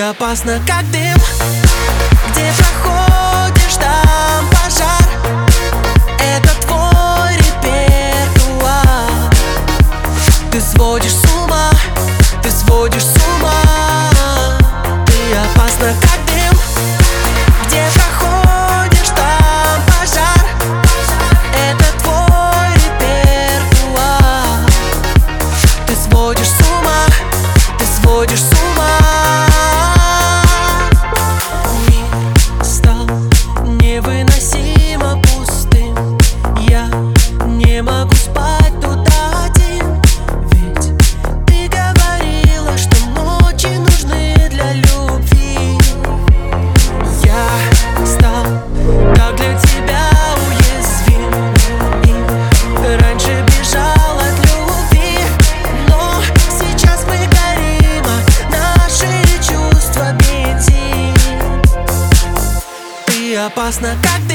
опасна, как дым. Где проходишь, там пожар. Это твой репертуар. Ты сводишь с ума, ты сводишь с ума. Ты опасна, как дым. Где проходишь, там пожар. Это твой репертуар. Ты сводишь с ума, ты сводишь с ума. Мир стал невыносимо пустым. Я не могу спать тут один. Ведь ты говорила, что ночи нужны для любви. Я стал так для тебя уязвим. И раньше бежал от любви, но сейчас мы горим, а наши чувства бензин. Ты опасна, как ты.